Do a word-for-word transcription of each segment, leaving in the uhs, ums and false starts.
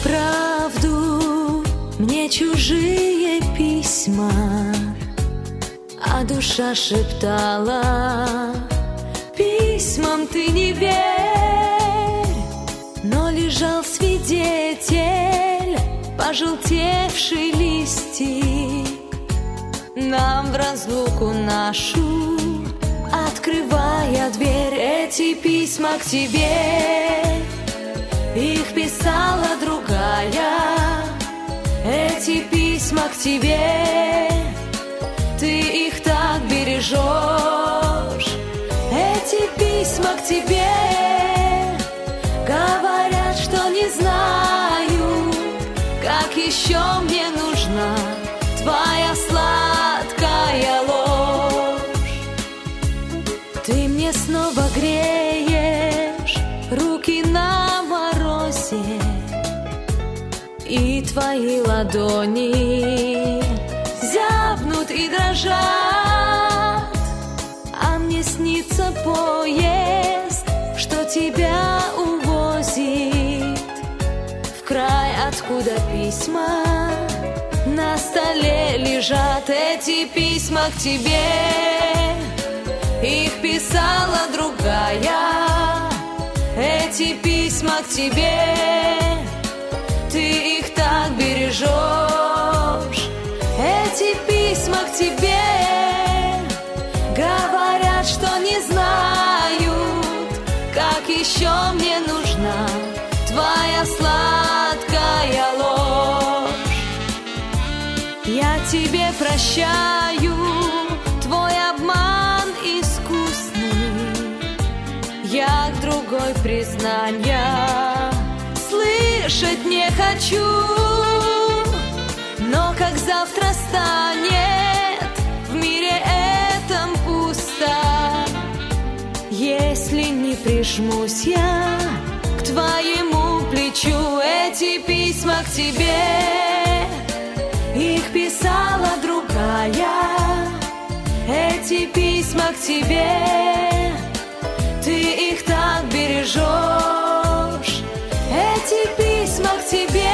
вправду мне чужие письма, а душа шептала: письмам ты не верь. Но лежал свидетель, пожелтевший листик, нам в разлуку нашу открывая дверь. Эти письма к тебе, их писала другая. Эти письма к тебе, ты их так бережешь. Эти письма к тебе говорят, что не знаю, как еще мне нужна твоя сладкая ложь. Ты мне снова греешь руки на морозе, и твои ладони зябнут и дрожат. А мне снится поезд, что тебя увозит в край, откуда письма на столе лежат. Эти письма к тебе, их писала другая. Эти письма к тебе, ты их так бережешь. Эти письма к тебе говорят, что не знают, как еще мне нужна твоя сладкая ложь. Я тебе прощаю твой обман искусный, я к другой признания слышать не хочу. Но как завтра станет в мире этом пусто, если не прижмусь я к твоему плечу. Эти письма к тебе, их писала другая. Эти письма к тебе, ты их так бережешь. Эти письма к тебе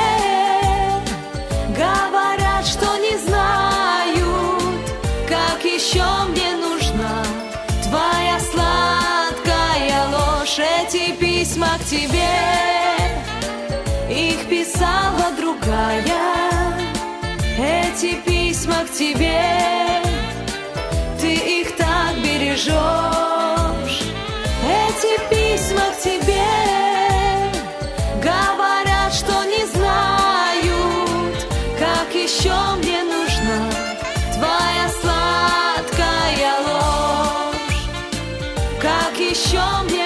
говорят, что не знают, как еще мне нужна твоя сладкая ложь. Эти письма к тебе, их писала другая. Эти письма к тебе, ты их так бережешь. Эти письма к тебе говорят, что не знают, как еще мне нужна твоя сладкая ложь. Как еще мне